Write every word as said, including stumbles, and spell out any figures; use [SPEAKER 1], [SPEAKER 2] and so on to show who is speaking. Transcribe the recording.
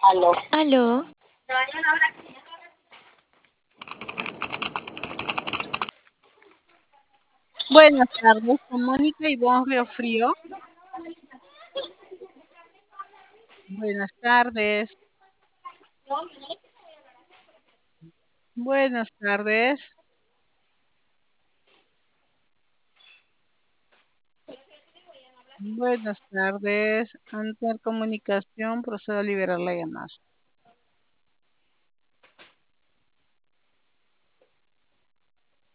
[SPEAKER 1] Aló.
[SPEAKER 2] Aló,
[SPEAKER 1] Buenas tardes, con Mónica Ivonne Riofrío. Buenas tardes, buenas tardes, buenas tardes. Ante comunicación, procedo a liberar la llamada.